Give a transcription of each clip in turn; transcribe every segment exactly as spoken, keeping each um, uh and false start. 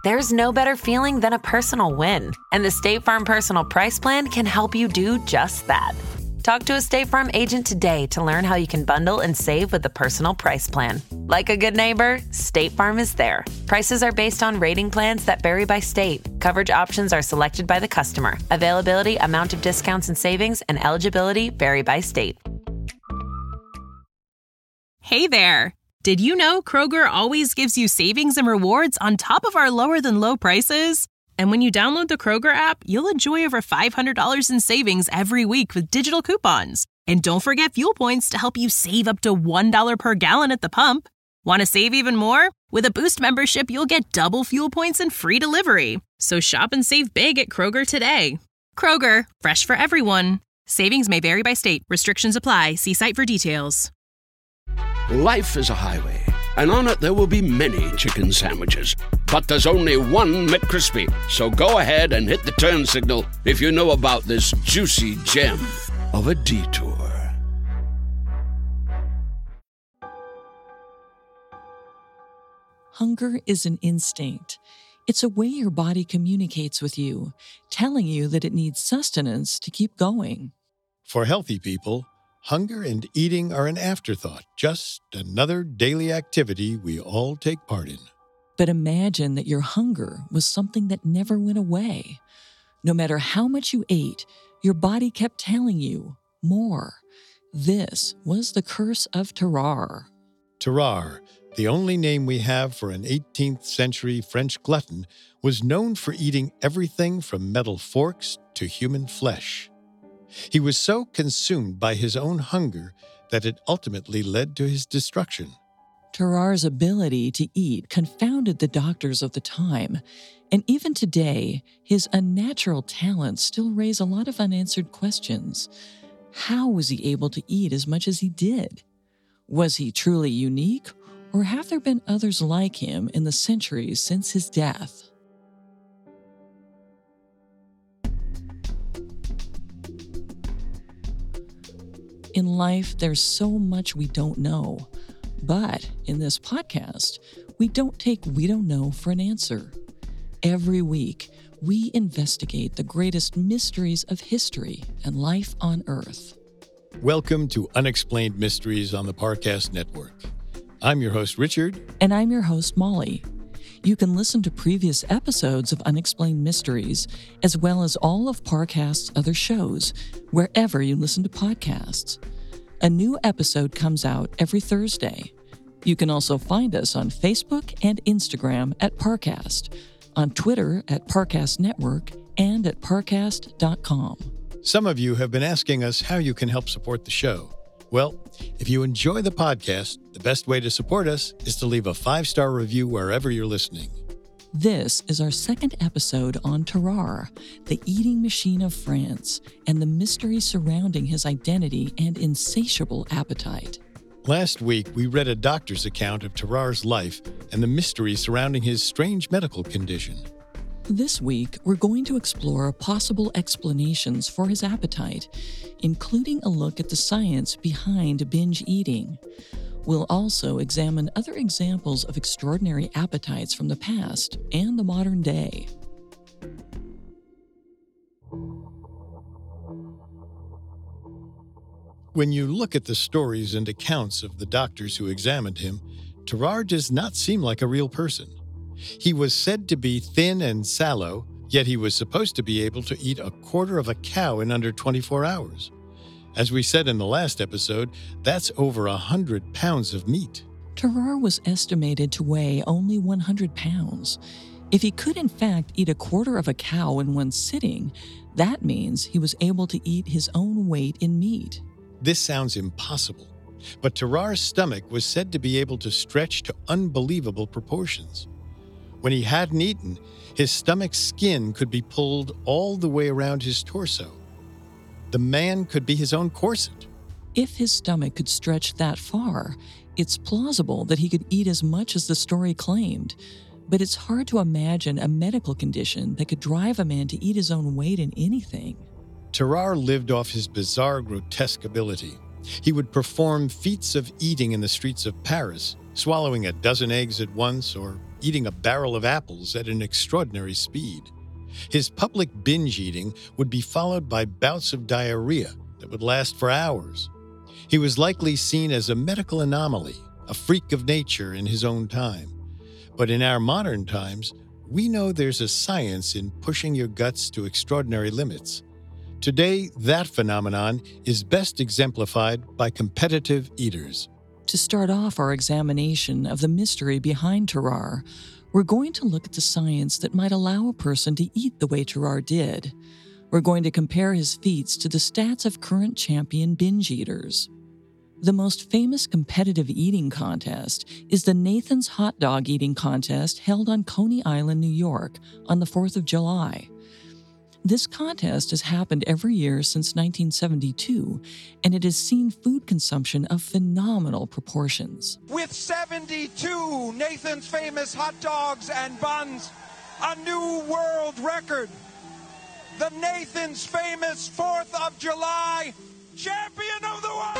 There's no better feeling than a personal win, and the State Farm Personal Price Plan can help you do just that. Talk to a State Farm agent today to learn how you can bundle and save with the Personal Price Plan. Like a good neighbor, State Farm is there. Prices are based on rating plans that vary by state. Coverage options are selected by the customer. Availability, amount of discounts and savings, and eligibility vary by state. Hey there! Did you know Kroger always gives you savings and rewards on top of our lower-than-low prices? And when you download the Kroger app, you'll enjoy over five hundred dollars in savings every week with digital coupons. And don't forget fuel points to help you save up to one dollar per gallon at the pump. Want to save even more? With a Boost membership, you'll get double fuel points and free delivery. So shop and save big at Kroger today. Kroger, fresh for everyone. Savings may vary by state. Restrictions apply. See site for details. Life is a highway, and on it there will be many chicken sandwiches. But there's only one McCrispy. So go ahead and hit the turn signal if you know about this juicy gem of a detour. Hunger is an instinct. It's a way your body communicates with you, telling you that it needs sustenance to keep going. For healthy people, hunger and eating are an afterthought, just another daily activity we all take part in. But imagine that your hunger was something that never went away. No matter how much you ate, your body kept telling you more. This was the curse of Tarare. Tarare, the only name we have for an eighteenth century French glutton, was known for eating everything from metal forks to human flesh. He was so consumed by his own hunger that it ultimately led to his destruction. Tarare's ability to eat confounded the doctors of the time, and even today, his unnatural talents still raise a lot of unanswered questions. How was he able to eat as much as he did? Was he truly unique, or have there been others like him in the centuries since his death? In life, there's so much we don't know. But in this podcast, we don't take we don't know for an answer. Every week, we investigate the greatest mysteries of history and life on Earth. Welcome to Unexplained Mysteries on the Parcast Network. I'm your host, Richard. And I'm your host, Molly. You can listen to previous episodes of Unexplained Mysteries, as well as all of Parcast's other shows, wherever you listen to podcasts. A new episode comes out every Thursday. You can also find us on Facebook and Instagram at Parcast, on Twitter at Parcast Network, and at parcast dot com. Some of you have been asking us how you can help support the show. Well, if you enjoy the podcast, the best way to support us is to leave a five-star review wherever you're listening. This is our second episode on Tarare, the eating machine of France, and the mystery surrounding his identity and insatiable appetite. Last week, we read a doctor's account of Tarare's life and the mystery surrounding his strange medical condition. This week, we're going to explore possible explanations for his appetite, including a look at the science behind binge eating. We'll also examine other examples of extraordinary appetites from the past and the modern day. When you look at the stories and accounts of the doctors who examined him, Tarare does not seem like a real person. He was said to be thin and sallow, yet he was supposed to be able to eat a quarter of a cow in under twenty-four hours. As we said in the last episode, that's over a hundred pounds of meat. Tarare was estimated to weigh only one hundred pounds. If he could in fact eat a quarter of a cow in one sitting, that means he was able to eat his own weight in meat. This sounds impossible, but Tarare's stomach was said to be able to stretch to unbelievable proportions. When he hadn't eaten, his stomach's skin could be pulled all the way around his torso. The man could be his own corset. If his stomach could stretch that far, it's plausible that he could eat as much as the story claimed. But it's hard to imagine a medical condition that could drive a man to eat his own weight in anything. Tarare lived off his bizarre, grotesque ability. He would perform feats of eating in the streets of Paris, swallowing a dozen eggs at once or eating a barrel of apples at an extraordinary speed. His public binge eating would be followed by bouts of diarrhea that would last for hours. He was likely seen as a medical anomaly, a freak of nature in his own time. But in our modern times, we know there's a science in pushing your guts to extraordinary limits. Today, that phenomenon is best exemplified by competitive eaters. To start off our examination of the mystery behind Tarrar, we're going to look at the science that might allow a person to eat the way Tarrar did. We're going to compare his feats to the stats of current champion binge eaters. The most famous competitive eating contest is the Nathan's Hot Dog Eating Contest held on Coney Island, New York, on the fourth of July. This contest has happened every year since nineteen seventy-two, and it has seen food consumption of phenomenal proportions. With seventy-two Nathan's Famous hot dogs and buns, a new world record. The Nathan's Famous fourth of July champion of the world!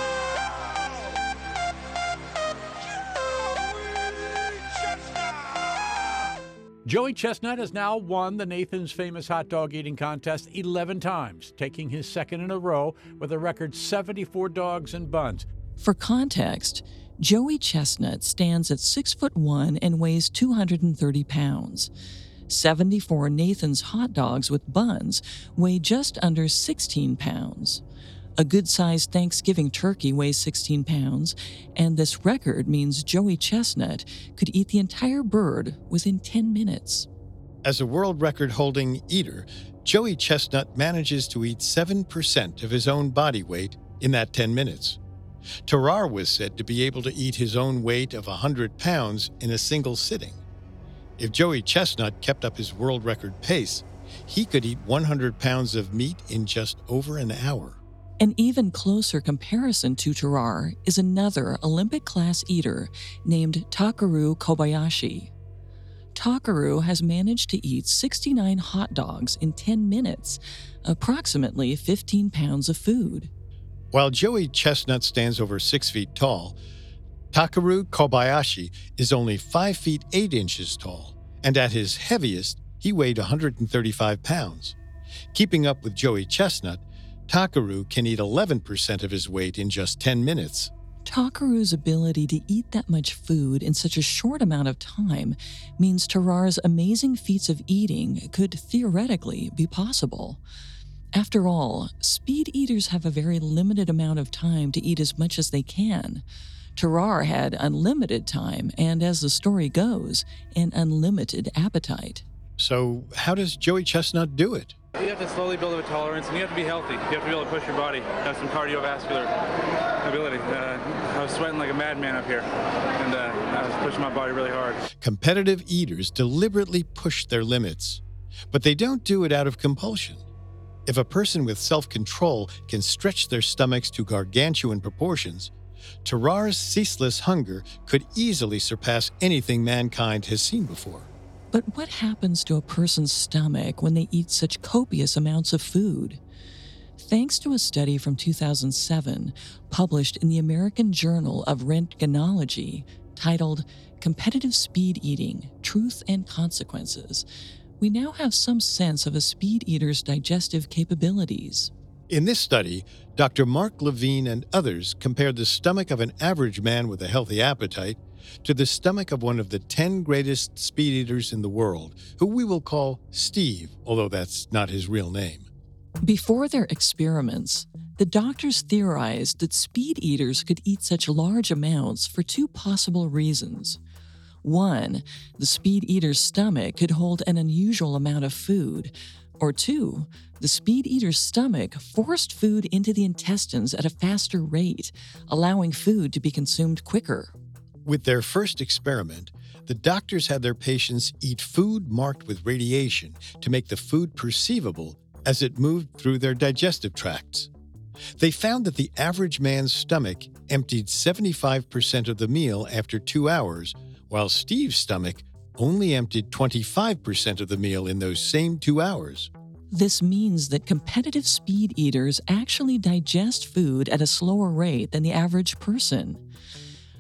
Joey Chestnut has now won the Nathan's Famous Hot Dog Eating Contest eleven times, taking his second in a row with a record seventy-four dogs and buns. For context, Joey Chestnut stands at six foot one and weighs two hundred thirty pounds. seventy-four Nathan's hot dogs with buns weigh just under sixteen pounds. A good-sized Thanksgiving turkey weighs sixteen pounds, and this record means Joey Chestnut could eat the entire bird within ten minutes. As a world record-holding eater, Joey Chestnut manages to eat seven percent of his own body weight in that ten minutes. Tarrar was said to be able to eat his own weight of one hundred pounds in a single sitting. If Joey Chestnut kept up his world record pace, he could eat one hundred pounds of meat in just over an hour. An even closer comparison to Tarrar is another Olympic-class eater named Takeru Kobayashi. Takeru has managed to eat sixty-nine hot dogs in ten minutes, approximately fifteen pounds of food. While Joey Chestnut stands over six feet tall, Takeru Kobayashi is only five feet eight inches tall, and at his heaviest, he weighed one hundred thirty-five pounds. Keeping up with Joey Chestnut, Takeru can eat eleven percent of his weight in just ten minutes. Takeru's ability to eat that much food in such a short amount of time means Tarrar's amazing feats of eating could theoretically be possible. After all, speed eaters have a very limited amount of time to eat as much as they can. Tarrar had unlimited time and, as the story goes, an unlimited appetite. So how does Joey Chestnut do it? You have to slowly build up a tolerance, and you have to be healthy. You have to be able to push your body, have some cardiovascular ability. Uh, I was sweating like a madman up here, and uh, I was pushing my body really hard. Competitive eaters deliberately push their limits, but they don't do it out of compulsion. If a person with self-control can stretch their stomachs to gargantuan proportions, Tarrar's ceaseless hunger could easily surpass anything mankind has seen before. But what happens to a person's stomach when they eat such copious amounts of food? Thanks to a study from two thousand seven, published in the American Journal of Rentgenology, titled Competitive Speed Eating, Truth and Consequences, we now have some sense of a speed eater's digestive capabilities. In this study, Doctor Mark Levine and others compared the stomach of an average man with a healthy appetite to the stomach of one of the ten greatest speed eaters in the world, who we will call Steve, although that's not his real name. Before their experiments, the doctors theorized that speed eaters could eat such large amounts for two possible reasons. One, the speed eater's stomach could hold an unusual amount of food. Or two, the speed eater's stomach forced food into the intestines at a faster rate, allowing food to be consumed quicker. With their first experiment, the doctors had their patients eat food marked with radiation to make the food perceivable as it moved through their digestive tracts. They found that the average man's stomach emptied seventy-five percent of the meal after two hours, while Steve's stomach only emptied twenty-five percent of the meal in those same two hours. This means that competitive speed eaters actually digest food at a slower rate than the average person.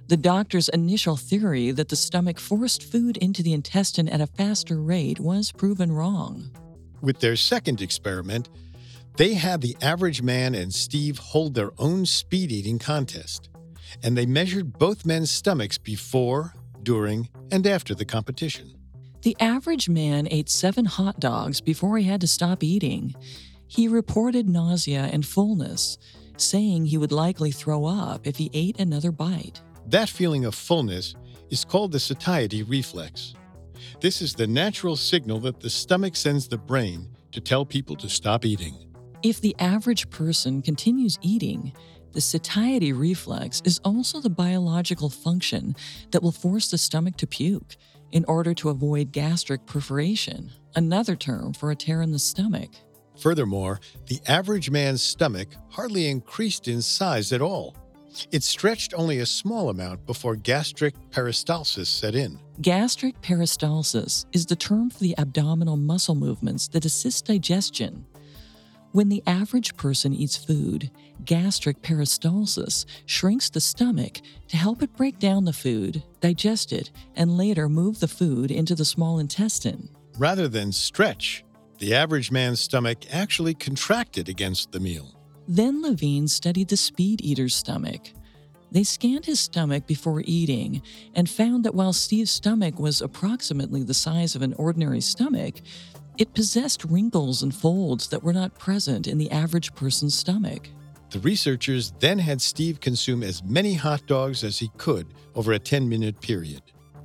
The doctor's initial theory that the stomach forced food into the intestine at a faster rate was proven wrong. With their second experiment, they had the average man and Steve hold their own speed eating contest, and they measured both men's stomachs before, during, and after the competition. The average man ate seven hot dogs before he had to stop eating. He reported nausea and fullness, saying he would likely throw up if he ate another bite. That feeling of fullness is called the satiety reflex. This is the natural signal that the stomach sends the brain to tell people to stop eating. If the average person continues eating, the satiety reflex is also the biological function that will force the stomach to puke in order to avoid gastric perforation, another term for a tear in the stomach. Furthermore, the average man's stomach hardly increased in size at all. It stretched only a small amount before gastric peristalsis set in. Gastric peristalsis is the term for the abdominal muscle movements that assist digestion. When the average person eats food, gastric peristalsis shrinks the stomach to help it break down the food, digest it, and later move the food into the small intestine. Rather than stretch, the average man's stomach actually contracted against the meal. Then Levine studied the speed eater's stomach. They scanned his stomach before eating and found that while Steve's stomach was approximately the size of an ordinary stomach, it possessed wrinkles and folds that were not present in the average person's stomach. The researchers then had Steve consume as many hot dogs as he could over a ten-minute period.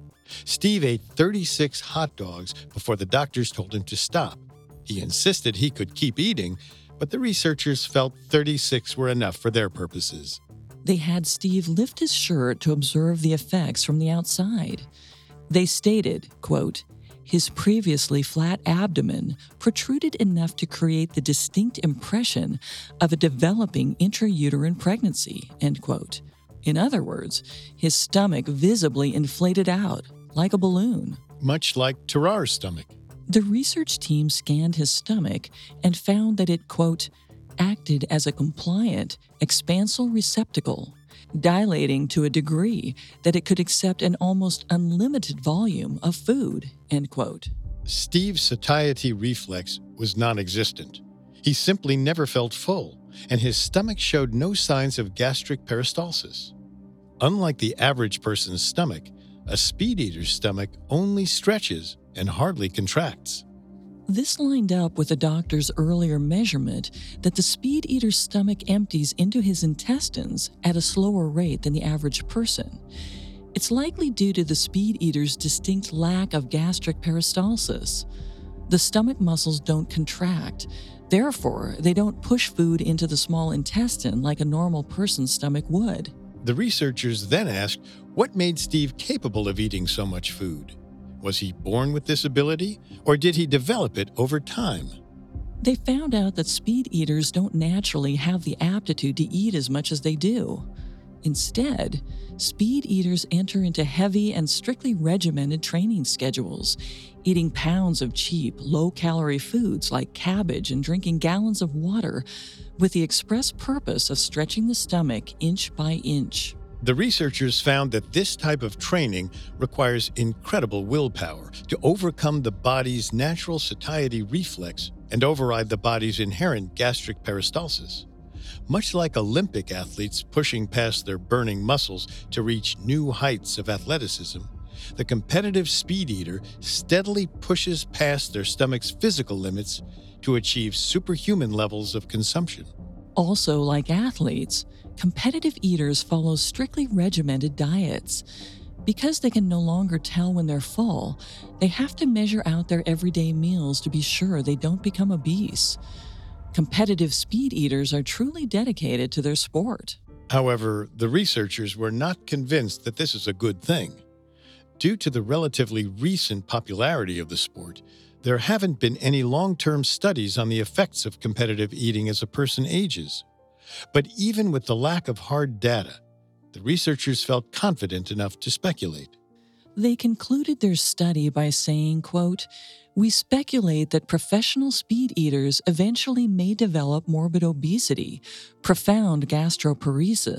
Steve ate thirty-six hot dogs before the doctors told him to stop. He insisted he could keep eating, but the researchers felt thirty-six were enough for their purposes. They had Steve lift his shirt to observe the effects from the outside. They stated, quote, "His previously flat abdomen protruded enough to create the distinct impression of a developing intrauterine pregnancy," end quote. In other words, his stomach visibly inflated out, like a balloon. Much like Terrar's stomach. The research team scanned his stomach and found that it, quote, acted as a compliant, expansile receptacle, dilating to a degree that it could accept an almost unlimited volume of food, end quote. Steve's satiety reflex was non-existent. He simply never felt full, and his stomach showed no signs of gastric peristalsis. Unlike the average person's stomach, a speed eater's stomach only stretches and hardly contracts. This lined up with the doctor's earlier measurement that the speed eater's stomach empties into his intestines at a slower rate than the average person. It's likely due to the speed eater's distinct lack of gastric peristalsis. The stomach muscles don't contract. Therefore, they don't push food into the small intestine like a normal person's stomach would. The researchers then asked what made Steve capable of eating so much food. Was he born with this ability, or did he develop it over time? They found out that speed eaters don't naturally have the aptitude to eat as much as they do. Instead, speed eaters enter into heavy and strictly regimented training schedules, eating pounds of cheap, low-calorie foods like cabbage and drinking gallons of water, with the express purpose of stretching the stomach inch by inch. The researchers found that this type of training requires incredible willpower to overcome the body's natural satiety reflex and override the body's inherent gastric peristalsis. Much like Olympic athletes pushing past their burning muscles to reach new heights of athleticism, the competitive speed eater steadily pushes past their stomach's physical limits to achieve superhuman levels of consumption. Also, like athletes, competitive eaters follow strictly regimented diets. Because they can no longer tell when they're full, they have to measure out their everyday meals to be sure they don't become obese. Competitive speed eaters are truly dedicated to their sport. However, the researchers were not convinced that this is a good thing. Due to the relatively recent popularity of the sport, there haven't been any long-term studies on the effects of competitive eating as a person ages. But even with the lack of hard data, the researchers felt confident enough to speculate. They concluded their study by saying, quote, "We speculate that professional speed eaters eventually may develop morbid obesity, profound gastroparesis,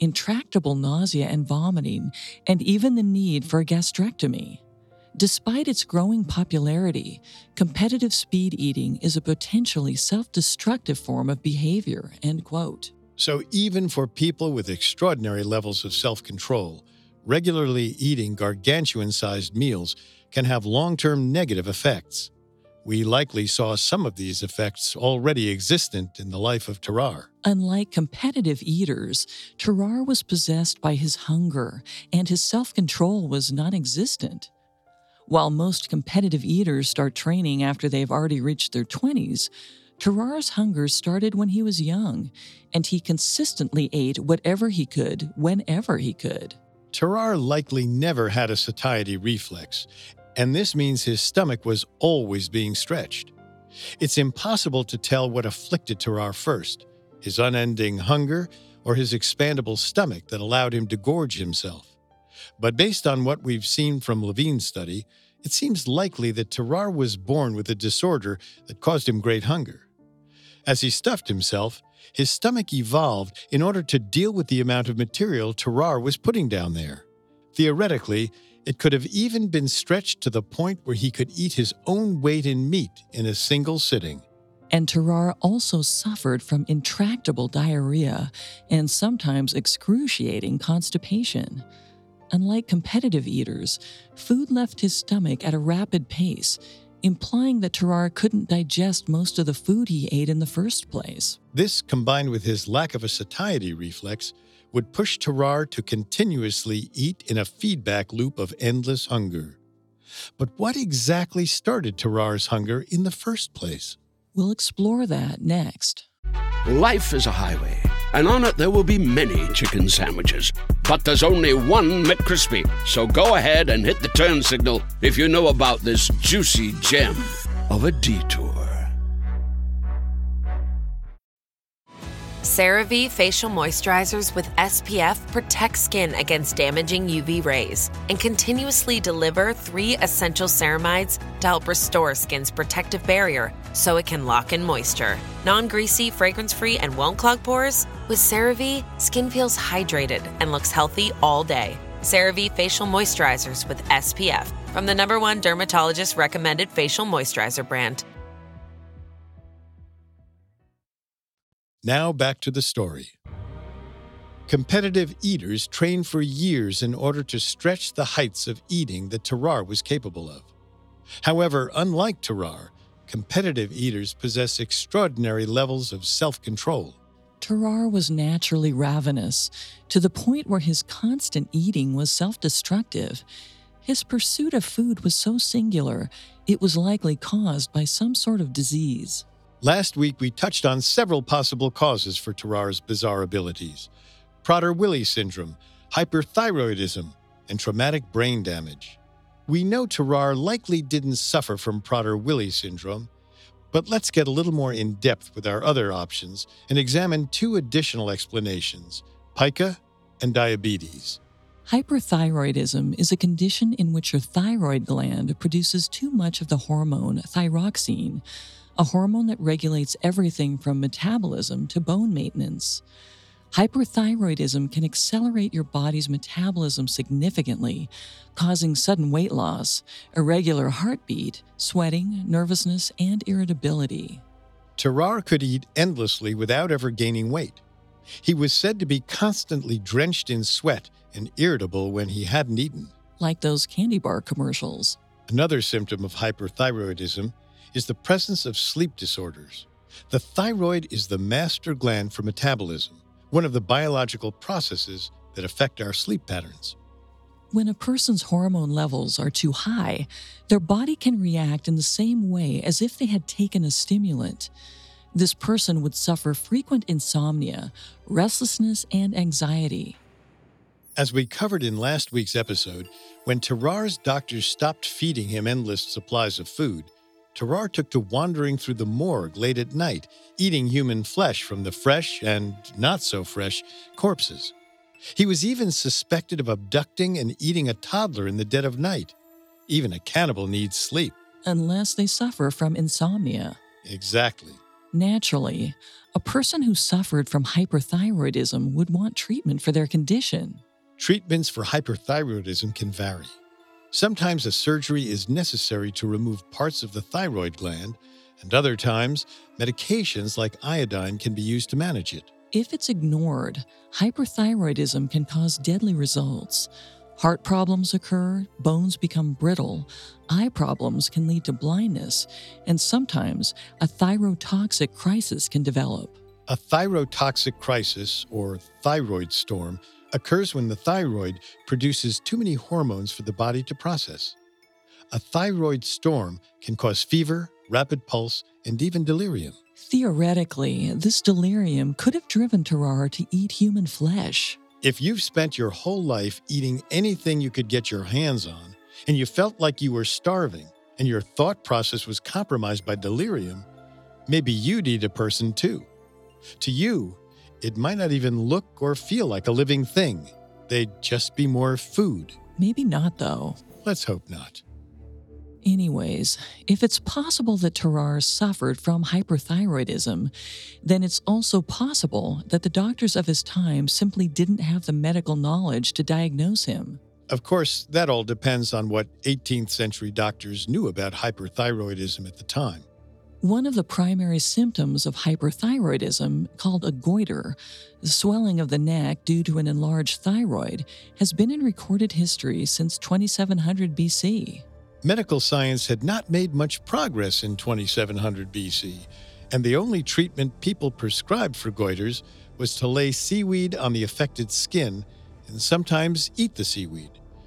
intractable nausea and vomiting, and even the need for a gastrectomy. Despite its growing popularity, competitive speed eating is a potentially self-destructive form of behavior, end quote. So even for people with extraordinary levels of self-control, regularly eating gargantuan-sized meals can have long-term negative effects. We likely saw some of these effects already existent in the life of Terrar. Unlike competitive eaters, Terrar was possessed by his hunger, and his self-control was non-existent. While most competitive eaters start training after they've already reached their twenties, Terrar's hunger started when he was young, and he consistently ate whatever he could, whenever he could. Terrar likely never had a satiety reflex, and this means his stomach was always being stretched. It's impossible to tell what afflicted Terrar first, his unending hunger or his expandable stomach that allowed him to gorge himself. But based on what we've seen from Levine's study, it seems likely that Terrar was born with a disorder that caused him great hunger. As he stuffed himself, his stomach evolved in order to deal with the amount of material Terrar was putting down there. Theoretically, it could have even been stretched to the point where he could eat his own weight in meat in a single sitting. And Terrar also suffered from intractable diarrhea and sometimes excruciating constipation. Unlike competitive eaters, food left his stomach at a rapid pace, implying that Terrar couldn't digest most of the food he ate in the first place. This, combined with his lack of a satiety reflex, would push Terrar to continuously eat in a feedback loop of endless hunger. But what exactly started Terrar's hunger in the first place? We'll explore that next. Life is a highway, and on it there will be many chicken sandwiches. But there's only one McCrispy. So go ahead and hit the turn signal if you know about this juicy gem of a detour. CeraVe Facial Moisturizers with S P F protect skin against damaging U V rays and continuously deliver three essential ceramides to help restore skin's protective barrier so it can lock in moisture. Non-greasy, fragrance-free, and won't clog pores? With CeraVe, skin feels hydrated and looks healthy all day. CeraVe Facial Moisturizers with S P F from the number one dermatologist-recommended facial moisturizer brand. Now back to the story. Competitive eaters train for years in order to stretch the heights of eating that Terrar was capable of. However, unlike Terrar, competitive eaters possess extraordinary levels of self-control. Terrar was naturally ravenous, to the point where his constant eating was self-destructive. His pursuit of food was so singular, it was likely caused by some sort of disease. Last week, we touched on several possible causes for Terrar's bizarre abilities: Prader-Willi syndrome, hyperthyroidism, and traumatic brain damage. We know Terrar likely didn't suffer from Prader-Willi syndrome, but let's get a little more in-depth with our other options and examine two additional explanations: pica and diabetes. Hyperthyroidism is a condition in which your thyroid gland produces too much of the hormone thyroxine, a hormone that regulates everything from metabolism to bone maintenance. Hyperthyroidism can accelerate your body's metabolism significantly, causing sudden weight loss, irregular heartbeat, sweating, nervousness, and irritability. Terrar could eat endlessly without ever gaining weight. He was said to be constantly drenched in sweat and irritable when he hadn't eaten. Like those candy bar commercials. Another symptom of hyperthyroidism is the presence of sleep disorders. The thyroid is the master gland for metabolism, one of the biological processes that affect our sleep patterns. When a person's hormone levels are too high, their body can react in the same way as if they had taken a stimulant. This person would suffer frequent insomnia, restlessness, and anxiety. As we covered in last week's episode, when Terrar's doctors stopped feeding him endless supplies of food, Terrar took to wandering through the morgue late at night, eating human flesh from the fresh and not-so-fresh corpses. He was even suspected of abducting and eating a toddler in the dead of night. Even a cannibal needs sleep. Unless they suffer from insomnia. Exactly. Naturally, a person who suffered from hyperthyroidism would want treatment for their condition. Treatments for hyperthyroidism can vary. Sometimes a surgery is necessary to remove parts of the thyroid gland, and other times, medications like iodine can be used to manage it. If it's ignored, hyperthyroidism can cause deadly results. Heart problems occur, bones become brittle, eye problems can lead to blindness, and sometimes a thyrotoxic crisis can develop. A thyrotoxic crisis, or thyroid storm, occurs when the thyroid produces too many hormones for the body to process. A thyroid storm can cause fever, rapid pulse, and even delirium. Theoretically, this delirium could have driven Terrar to eat human flesh. If you've spent your whole life eating anything you could get your hands on, and you felt like you were starving, and your thought process was compromised by delirium, maybe you'd eat a person too. To you, it might not even look or feel like a living thing. They'd just be more food. Maybe not, though. Let's hope not. Anyways, if it's possible that Terrar suffered from hyperthyroidism, then it's also possible that the doctors of his time simply didn't have the medical knowledge to diagnose him. Of course, that all depends on what eighteenth century doctors knew about hyperthyroidism at the time. One of the primary symptoms of hyperthyroidism, called a goiter, the swelling of the neck due to an enlarged thyroid, has been in recorded history since twenty-seven hundred B C. Medical science had not made much progress in twenty-seven hundred B C, and the only treatment people prescribed for goiters was to lay seaweed on the affected skin and sometimes eat the seaweed.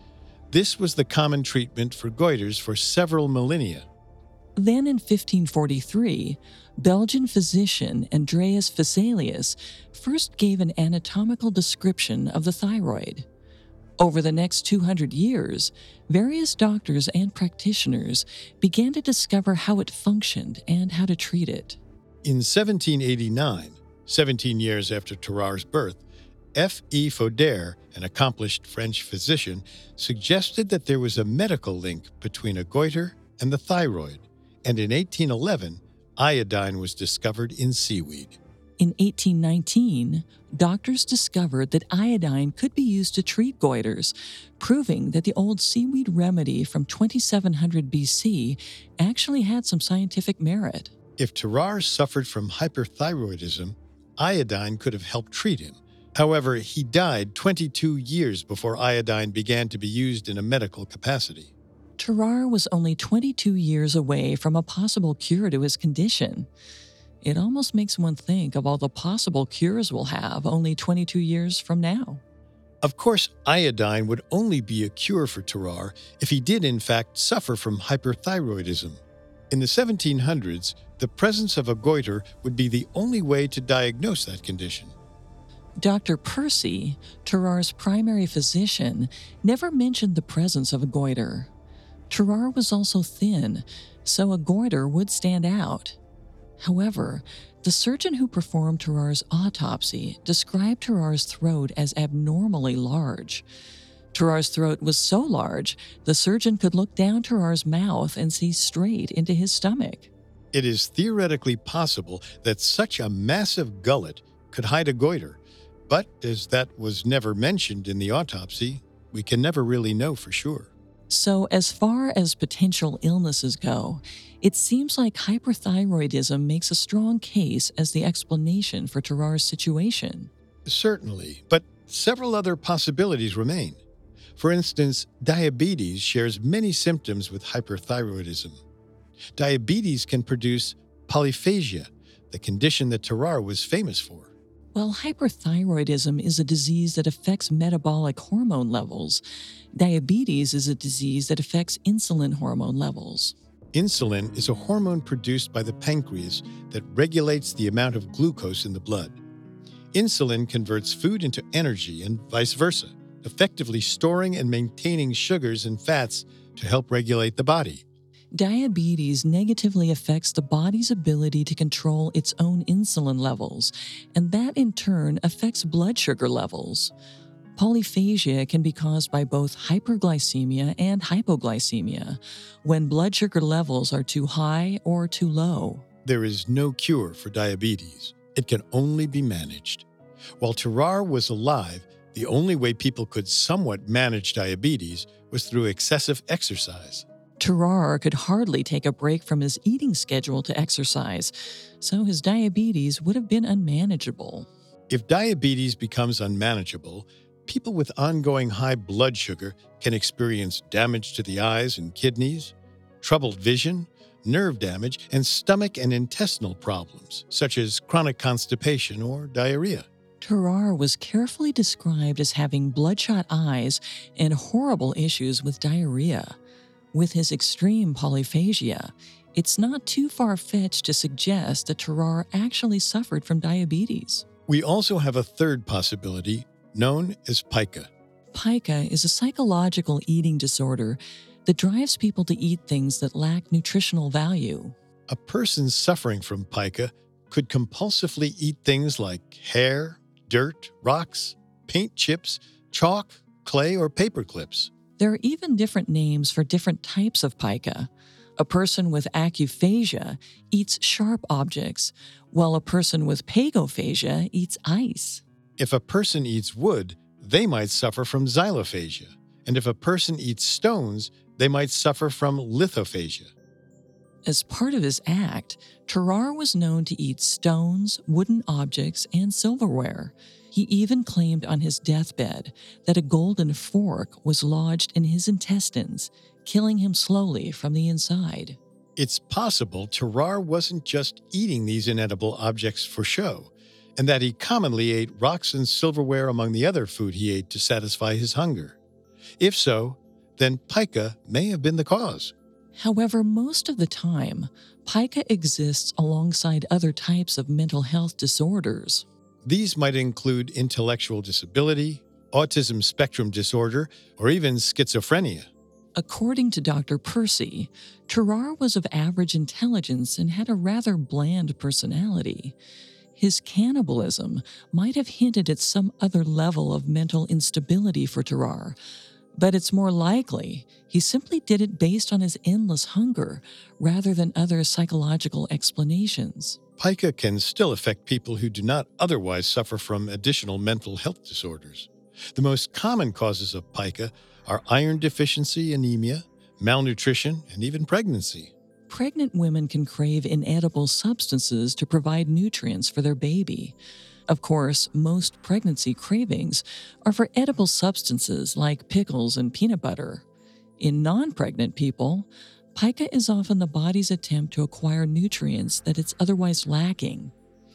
This was the common treatment for goiters for several millennia. Then in fifteen forty-three, Belgian physician Andreas Vesalius first gave an anatomical description of the thyroid. Over the next two hundred years, various doctors and practitioners began to discover how it functioned and how to treat it. In seventeen eighty-nine, seventeen years after Terrar's birth, F E Fodère, an accomplished French physician, suggested that there was a medical link between a goiter and the thyroid, and in eighteen eleven, iodine was discovered in seaweed. In eighteen nineteen, doctors discovered that iodine could be used to treat goiters, proving that the old seaweed remedy from twenty-seven hundred B C actually had some scientific merit. If Terrar suffered from hyperthyroidism, iodine could have helped treat him. However, he died twenty-two years before iodine began to be used in a medical capacity. Terrar was only twenty-two years away from a possible cure to his condition. It almost makes one think of all the possible cures we'll have only twenty-two years from now. Of course, iodine would only be a cure for Terrar if he did in fact suffer from hyperthyroidism. In the seventeen hundreds, the presence of a goiter would be the only way to diagnose that condition. Doctor Percy, Terrar's primary physician, never mentioned the presence of a goiter. Terrar was also thin, so a goiter would stand out. However, the surgeon who performed Terrar's autopsy described Terrar's throat as abnormally large. Terrar's throat was so large, the surgeon could look down Terrar's mouth and see straight into his stomach. It is theoretically possible that such a massive gullet could hide a goiter, but as that was never mentioned in the autopsy, we can never really know for sure. So as far as potential illnesses go, it seems like hyperthyroidism makes a strong case as the explanation for Terrar's situation. Certainly, but several other possibilities remain. For instance, diabetes shares many symptoms with hyperthyroidism. Diabetes can produce polyphagia, the condition that Terrar was famous for. While hyperthyroidism is a disease that affects metabolic hormone levels, diabetes is a disease that affects insulin hormone levels. Insulin is a hormone produced by the pancreas that regulates the amount of glucose in the blood. Insulin converts food into energy and vice versa, effectively storing and maintaining sugars and fats to help regulate the body. Diabetes negatively affects the body's ability to control its own insulin levels, and that in turn affects blood sugar levels. Polyphagia can be caused by both hyperglycemia and hypoglycemia, when blood sugar levels are too high or too low. There is no cure for diabetes. It can only be managed. While Terrar was alive, the only way people could somewhat manage diabetes was through excessive exercise. Terrar could hardly take a break from his eating schedule to exercise, so his diabetes would have been unmanageable. If diabetes becomes unmanageable, people with ongoing high blood sugar can experience damage to the eyes and kidneys, troubled vision, nerve damage, and stomach and intestinal problems, such as chronic constipation or diarrhea. Terrar was carefully described as having bloodshot eyes and horrible issues with diarrhea. With his extreme polyphagia, it's not too far-fetched to suggest that Terrar actually suffered from diabetes. We also have a third possibility, known as pica. Pica is a psychological eating disorder that drives people to eat things that lack nutritional value. A person suffering from pica could compulsively eat things like hair, dirt, rocks, paint chips, chalk, clay, or paper clips. There are even different names for different types of pica. A person with acuphagia eats sharp objects, while a person with pagophagia eats ice. If a person eats wood, they might suffer from xylophagia. And if a person eats stones, they might suffer from lithophagia. As part of his act, Terrar was known to eat stones, wooden objects, and silverware. He even claimed on his deathbed that a golden fork was lodged in his intestines, killing him slowly from the inside. It's possible Terrar wasn't just eating these inedible objects for show, and that he commonly ate rocks and silverware among the other food he ate to satisfy his hunger. If so, then pica may have been the cause. However, most of the time, pica exists alongside other types of mental health disorders. These might include intellectual disability, autism spectrum disorder, or even schizophrenia. According to Doctor Percy, Terrar was of average intelligence and had a rather bland personality. His cannibalism might have hinted at some other level of mental instability for Terrar, but it's more likely he simply did it based on his endless hunger rather than other psychological explanations. Pica can still affect people who do not otherwise suffer from additional mental health disorders. The most common causes of pica are iron deficiency, anemia, malnutrition, and even pregnancy. Pregnant women can crave inedible substances to provide nutrients for their baby. Of course, most pregnancy cravings are for edible substances like pickles and peanut butter. In non-pregnant people, pica is often the body's attempt to acquire nutrients that it's otherwise lacking.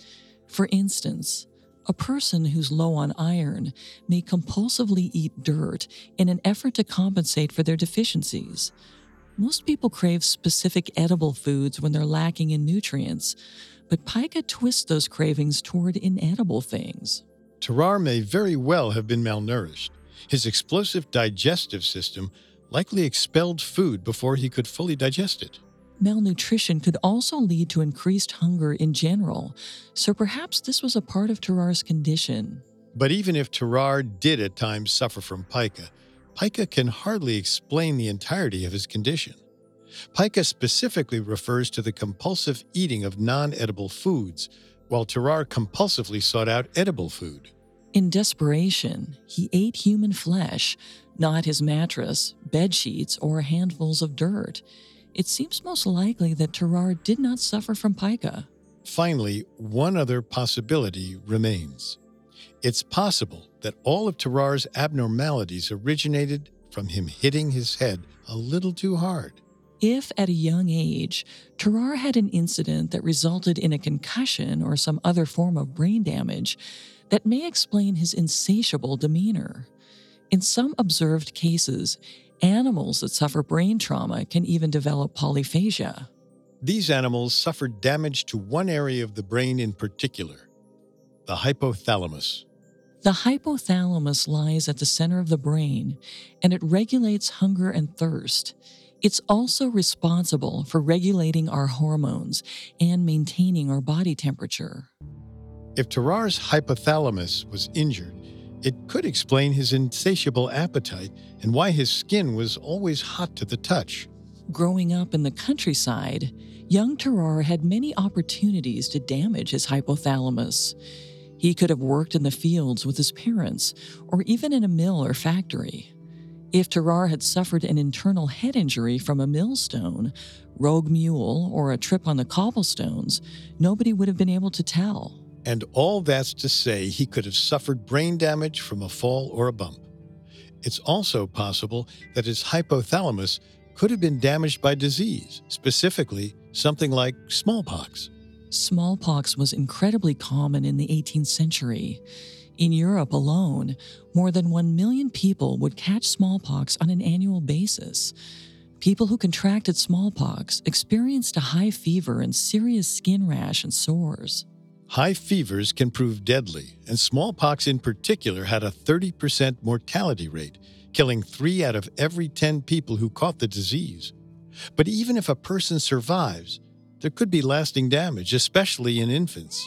For instance, a person who's low on iron may compulsively eat dirt in an effort to compensate for their deficiencies. Most people crave specific edible foods when they're lacking in nutrients, but pica twists those cravings toward inedible things. Terrar may very well have been malnourished. His explosive digestive system likely expelled food before he could fully digest it. Malnutrition could also lead to increased hunger in general, so perhaps this was a part of Terrar's condition. But even if Terrar did at times suffer from pica, pica can hardly explain the entirety of his condition. Pica specifically refers to the compulsive eating of non-edible foods, while Terrar compulsively sought out edible food. In desperation, he ate human flesh, not his mattress, bed sheets, or handfuls of dirt. It seems most likely that Terrar did not suffer from pica. Finally, one other possibility remains. It's possible that all of Terrar's abnormalities originated from him hitting his head a little too hard. If, at a young age, Terrar had an incident that resulted in a concussion or some other form of brain damage, that may explain his insatiable demeanor. In some observed cases, animals that suffer brain trauma can even develop polyphagia. These animals suffered damage to one area of the brain in particular, the hypothalamus. The hypothalamus lies at the center of the brain, and it regulates hunger and thirst. It's also responsible for regulating our hormones and maintaining our body temperature. If Terrar's hypothalamus was injured, it could explain his insatiable appetite and why his skin was always hot to the touch. Growing up in the countryside, young Terrar had many opportunities to damage his hypothalamus. He could have worked in the fields with his parents, or even in a mill or factory. If Terrar had suffered an internal head injury from a millstone, rogue mule, or a trip on the cobblestones, nobody would have been able to tell. And all that's to say he could have suffered brain damage from a fall or a bump. It's also possible that his hypothalamus could have been damaged by disease, specifically something like smallpox. Smallpox was incredibly common in the eighteenth century. In Europe alone, more than one million people would catch smallpox on an annual basis. People who contracted smallpox experienced a high fever and serious skin rash and sores. High fevers can prove deadly, and smallpox in particular had a thirty percent mortality rate, killing three out of every ten people who caught the disease. But even if a person survives, there could be lasting damage, especially in infants.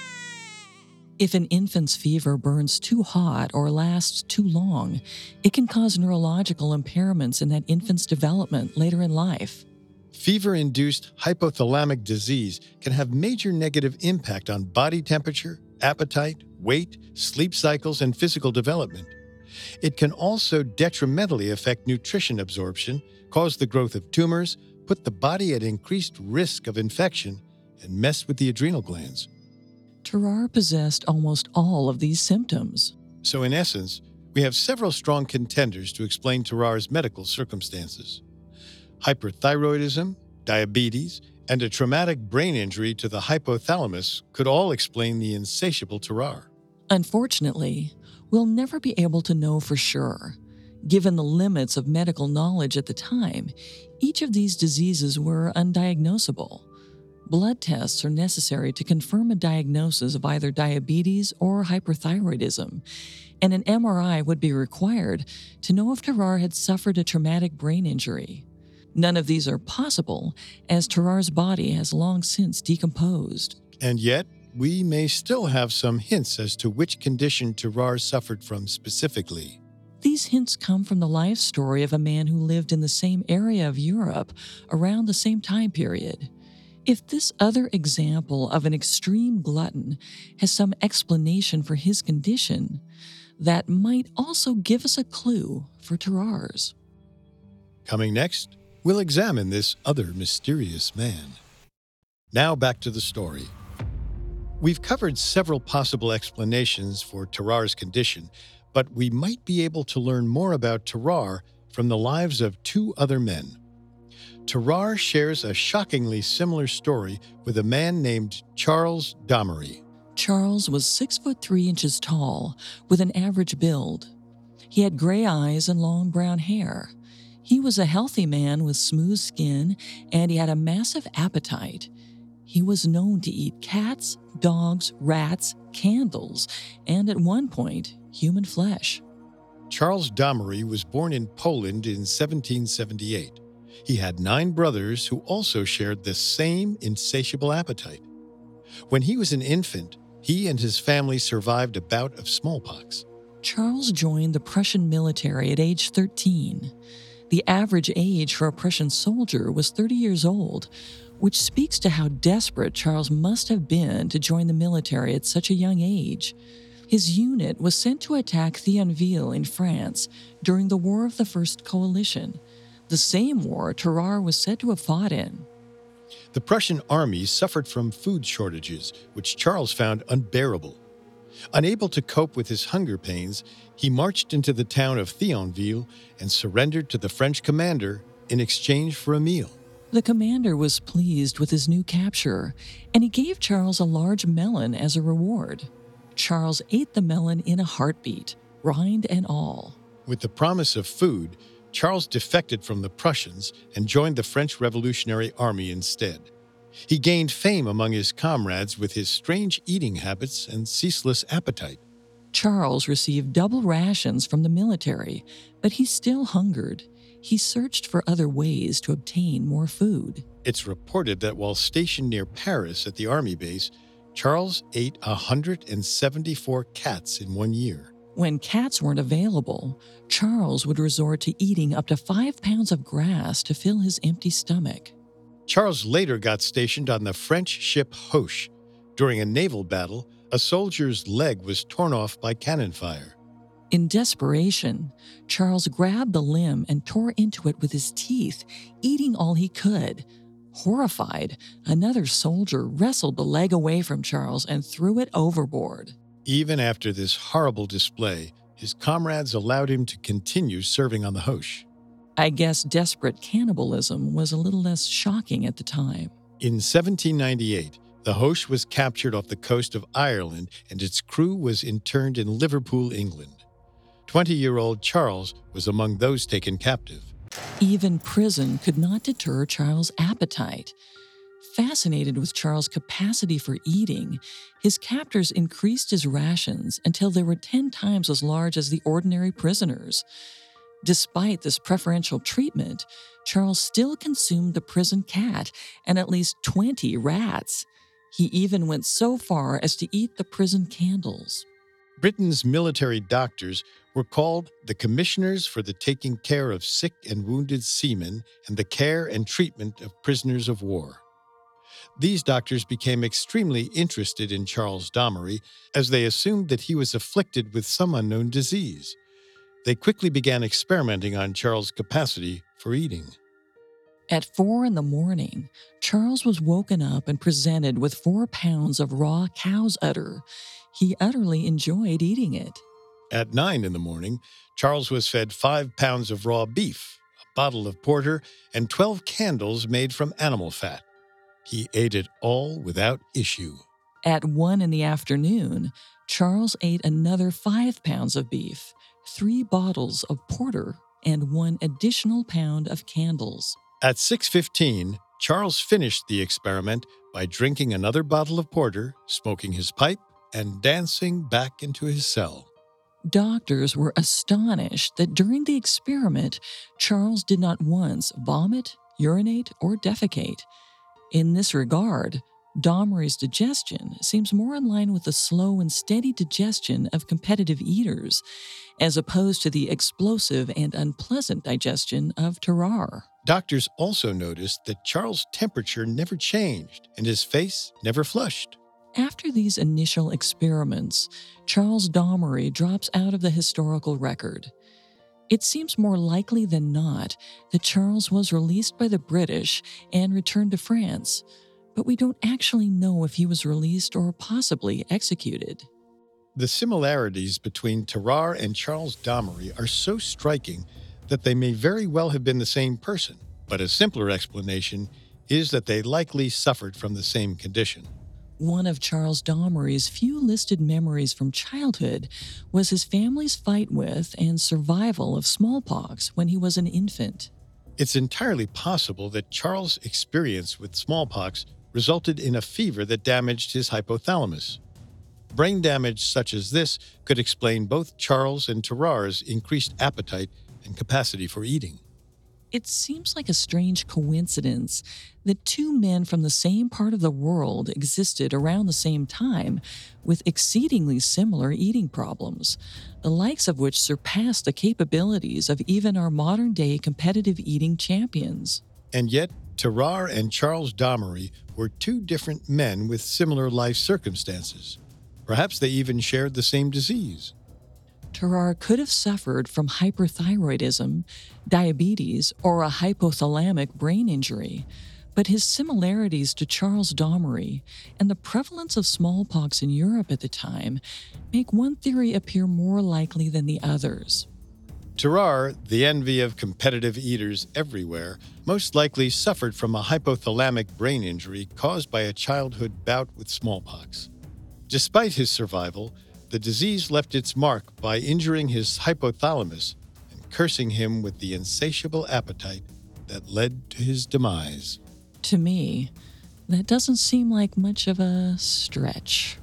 If an infant's fever burns too hot or lasts too long, it can cause neurological impairments in that infant's development later in life. Fever-induced hypothalamic disease can have major negative impact on body temperature, appetite, weight, sleep cycles, and physical development. It can also detrimentally affect nutrition absorption, cause the growth of tumors, put the body at increased risk of infection, and mess with the adrenal glands. Terrar possessed almost all of these symptoms. So in essence, we have several strong contenders to explain Terrar's medical circumstances. Hyperthyroidism, diabetes, and a traumatic brain injury to the hypothalamus could all explain the insatiable Terrar. Unfortunately, we'll never be able to know for sure. Given the limits of medical knowledge at the time, each of these diseases were undiagnosable. Blood tests are necessary to confirm a diagnosis of either diabetes or hyperthyroidism, and an M R I would be required to know if Terrar had suffered a traumatic brain injury. None of these are possible, as Terrar's body has long since decomposed. And yet, we may still have some hints as to which condition Terrar suffered from specifically. These hints come from the life story of a man who lived in the same area of Europe around the same time period. If this other example of an extreme glutton has some explanation for his condition, that might also give us a clue for Terrar's. Coming next, we'll examine this other mysterious man. Now back to the story. We've covered several possible explanations for Terrar's condition, but we might be able to learn more about Terrar from the lives of two other men. Terrar shares a shockingly similar story with a man named Charles Damery. Charles was six foot three inches tall, with an average build. He had gray eyes and long brown hair. He was a healthy man with smooth skin, and he had a massive appetite. He was known to eat cats, dogs, rats, candles, and at one point, human flesh. Charles Damery was born in Poland in seventeen seventy-eight. He had nine brothers who also shared the same insatiable appetite. When he was an infant, he and his family survived a bout of smallpox. Charles joined the Prussian military at age thirteen. The average age for a Prussian soldier was thirty years old, which speaks to how desperate Charles must have been to join the military at such a young age. His unit was sent to attack Thionville in France during the War of the First Coalition, the same war Terrar was said to have fought in. The Prussian army suffered from food shortages, which Charles found unbearable. Unable to cope with his hunger pains, he marched into the town of Thionville and surrendered to the French commander in exchange for a meal. The commander was pleased with his new capture, and he gave Charles a large melon as a reward. Charles ate the melon in a heartbeat, rind and all. With the promise of food, Charles defected from the Prussians and joined the French Revolutionary Army instead. He gained fame among his comrades with his strange eating habits and ceaseless appetite. Charles received double rations from the military, but he still hungered. He searched for other ways to obtain more food. It's reported that while stationed near Paris at the army base, Charles ate one hundred seventy-four cats in one year. When cats weren't available, Charles would resort to eating up to five pounds of grass to fill his empty stomach. Charles later got stationed on the French ship Hoche. During a naval battle, a soldier's leg was torn off by cannon fire. In desperation, Charles grabbed the limb and tore into it with his teeth, eating all he could. Horrified, another soldier wrestled the leg away from Charles and threw it overboard. Even after this horrible display, his comrades allowed him to continue serving on the Hoche. I guess desperate cannibalism was a little less shocking at the time. In seventeen ninety-eight, the Hoche was captured off the coast of Ireland and its crew was interned in Liverpool, England. twenty-year-old Charles was among those taken captive. Even prison could not deter Charles' appetite. Fascinated with Charles' capacity for eating, his captors increased his rations until they were ten times as large as the ordinary prisoners. Despite this preferential treatment, Charles still consumed the prison cat and at least twenty rats. He even went so far as to eat the prison candles. Britain's military doctors were called the Commissioners for the Taking Care of Sick and Wounded Seamen and the Care and Treatment of Prisoners of War. These doctors became extremely interested in Charles Dommery as they assumed that he was afflicted with some unknown disease. They quickly began experimenting on Charles' capacity for eating. At four in the morning, Charles was woken up and presented with four pounds of raw cow's udder. He utterly enjoyed eating it. At nine in the morning, Charles was fed five pounds of raw beef, a bottle of porter, and twelve candles made from animal fat. He ate it all without issue. At one in the afternoon, Charles ate another five pounds of beef, three bottles of porter, and one additional pound of candles. At six fifteen, Charles finished the experiment by drinking another bottle of porter, smoking his pipe, and dancing back into his cell. Doctors were astonished that during the experiment, Charles did not once vomit, urinate, or defecate. In this regard, Dommery's digestion seems more in line with the slow and steady digestion of competitive eaters, as opposed to the explosive and unpleasant digestion of Tarare. Doctors also noticed that Charles' temperature never changed and his face never flushed. After these initial experiments, Charles Dommery drops out of the historical record. It seems more likely than not that Charles was released by the British and returned to France, but we don't actually know if he was released or possibly executed. The similarities between Tarare and Charles Dommery are so striking that they may very well have been the same person, but a simpler explanation is that they likely suffered from the same condition. One of Charles Dommery's few listed memories from childhood was his family's fight with and survival of smallpox when he was an infant. It's entirely possible that Charles' experience with smallpox resulted in a fever that damaged his hypothalamus. Brain damage such as this could explain both Charles and Tarare's increased appetite and capacity for eating. It seems like a strange coincidence that two men from the same part of the world existed around the same time with exceedingly similar eating problems, the likes of which surpass the capabilities of even our modern-day competitive eating champions. And yet, Tarare and Charles Dommery were two different men with similar life circumstances. Perhaps they even shared the same disease. Tarare could have suffered from hyperthyroidism, diabetes, or a hypothalamic brain injury, but his similarities to Charles Dommery and the prevalence of smallpox in Europe at the time make one theory appear more likely than the others. Tarare, the envy of competitive eaters everywhere, most likely suffered from a hypothalamic brain injury caused by a childhood bout with smallpox. Despite his survival, the disease left its mark by injuring his hypothalamus and cursing him with the insatiable appetite that led to his demise. To me, that doesn't seem like much of a stretch.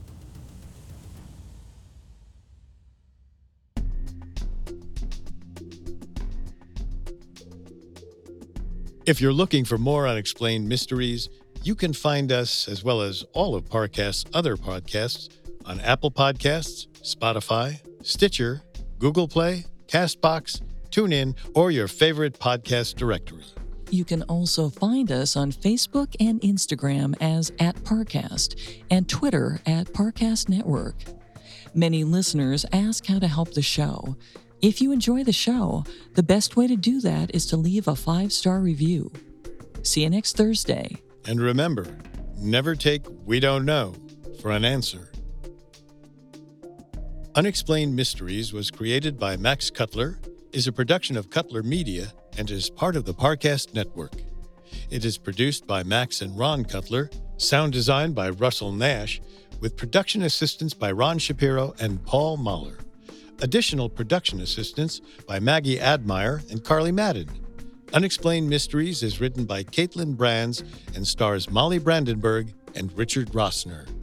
If you're looking for more unexplained mysteries, you can find us, as well as all of Parcast's other podcasts, on Apple Podcasts, Spotify, Stitcher, Google Play, CastBox, TuneIn, or your favorite podcast directory. You can also find us on Facebook and Instagram as at Parcast and Twitter at Parcast Network. Many listeners ask how to help the show. If you enjoy the show, the best way to do that is to leave a five-star review. See you next Thursday. And remember, never take "we don't know" for an answer. Unexplained Mysteries was created by Max Cutler, is a production of Cutler Media, and is part of the Parcast Network. It is produced by Max and Ron Cutler, sound design by Russell Nash, with production assistance by Ron Shapiro and Paul Mahler. Additional production assistance by Maggie Admire and Carly Madden. Unexplained Mysteries is written by Caitlin Brands and stars Molly Brandenburg and Richard Rossner.